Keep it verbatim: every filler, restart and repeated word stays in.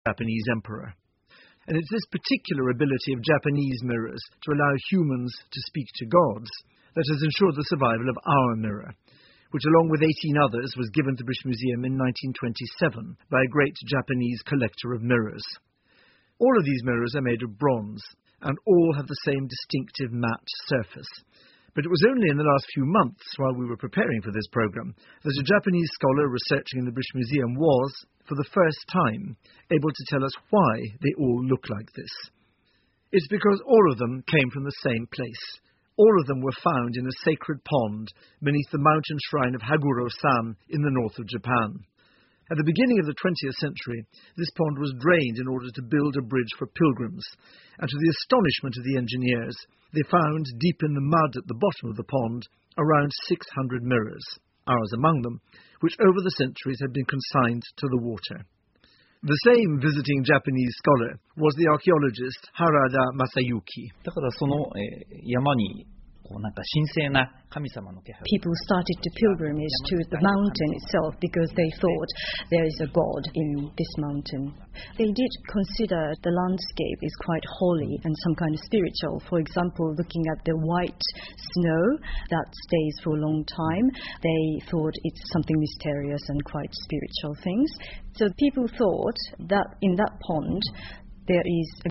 Japanese emperor. And it's this particular ability of Japanese mirrors to allow humans to speak to gods that has ensured the survival of our mirror, which along with eighteen others was given to British Museum in nineteen twenty-seven by a great Japanese collector of mirrors. All of these mirrors are made of bronze, and all have the same distinctive matte surface. But it was only in the last few months, while we were preparing for this programme, that a Japanese scholar researching in the British Museum was, for the first time, able to tell us why they all look like this. It's because all of them came from the same place. All of them were found in a sacred pond beneath the mountain shrine of Haguro-san in the north of Japan. At the beginning of the twentieth century, this pond was drained in order to build a bridge for pilgrims, and to the astonishment of the engineers, they found deep in the mud at the bottom of the pond around six hundred mirrors, ours among them, which over the centuries had been consigned to the water. The same visiting Japanese scholar was the archaeologist Harada Masayuki. だからその、えー、山に People started to pilgrimage to the mountain itself because they thought there is a god in this mountain. They did consider the landscape is quite holy and some kind of spiritual. For example, looking at the white snow that stays for a long time, they thought it's something mysterious and quite spiritual things. So people thought that in that pond there is a